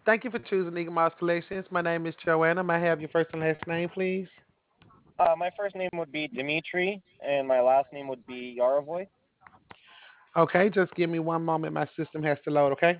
Thank you for choosing Eagle Mouse Collections. My name is Joanna. May I have your first and last name, please? My first name would be Dimitri, and my last name would be Yarovoy. Okay, just give me one moment. My system has to load, okay?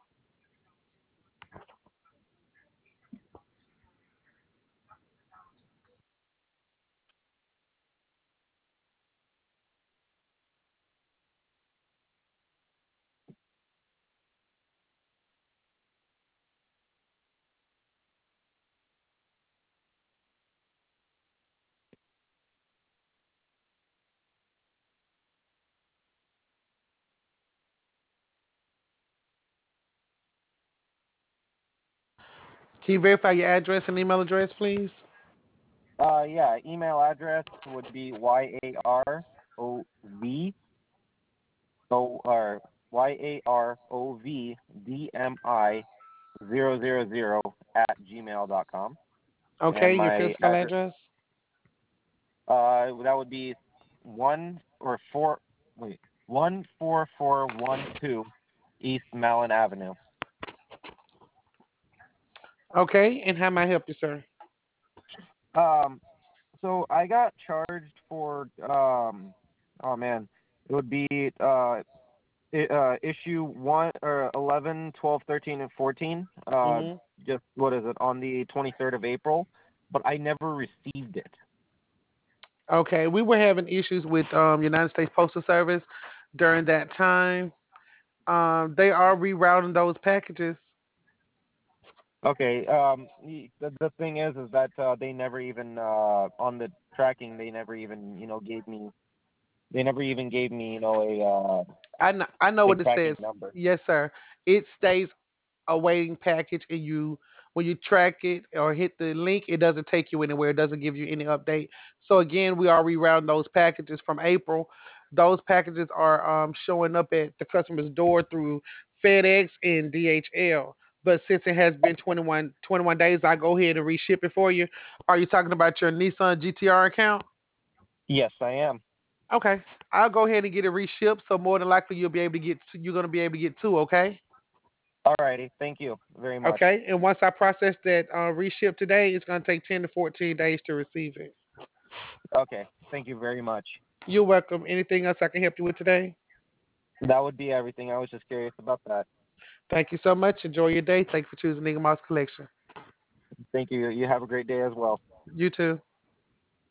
Can you verify your address and email address, please? Yeah, email address would be yarovdmi0000 at gmail.com. Okay, And your my physical address, address? that would be one or four, wait, 14412 East Malin Avenue. Okay, and how may I help you, sir? Um, so I got charged for, oh man, it would be issue 11, 12, 13, and 14. Hmm. Just what is it on the 23rd of April? But I never received it. Okay, we were having issues with United States Postal Service during that time. They are rerouting those packages. Okay. The thing is that they never even on the tracking they never even gave me they never even gave me I know a what it tracking says. number. Yes, sir. It stays awaiting package, and you when you track it or hit the link, it doesn't take you anywhere. It doesn't give you any update. So again, we are rerouting those packages from April. Those packages are showing up at the customer's door through FedEx and DHL. But since it has been 21 days, I go ahead and reship it for you. Are you talking about your Nissan GTR account? Yes, I am. Okay, I'll go ahead and get it reshipped. So more than likely, you're gonna be able to get two. Okay. Alrighty. Thank you very much. Okay, and once I process that reship today, it's going to take 10 to 14 days to receive it. Okay. Thank you very much. You're welcome. Anything else I can help you with today? That would be everything. I was just curious about that. Thank you so much. Enjoy your day. Thank you for choosing Eagle Mouse Collection. Thank you. You have a great day as well. You too.